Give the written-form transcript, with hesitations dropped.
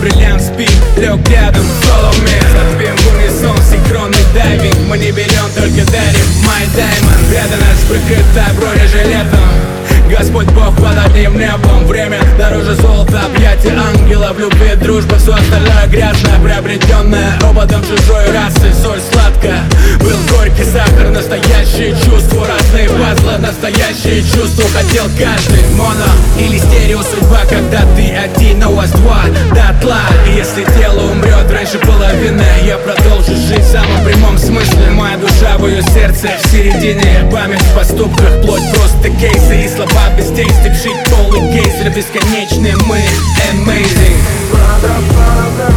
бриллиант спит, лег рядом, follow me. Затопим в унисон, синхронный дайвинг. Мы не берем, только дарим. My diamond, преданность прикрыта бронежилетом. Господь Бог под одним небом. Время дороже золота, объятия ангела. В любви, дружба, все остальное грязное, приобретенное опытом чужой расы. Соль сладкая, был горький сахар. Настоящие чувства, разные пазлы. Настоящие чувства хотел каждый. Моно или стерео судьба, когда ты один, но вас два дотла. И если тело умрет раньше половины, я продолжу жить в самом прямом смысле. Моя душа, мое сердце в середине. Память в поступках, плоть просто кейсы. И слова без действий, вшить полый гейзер. Бесконечные мы, amazing.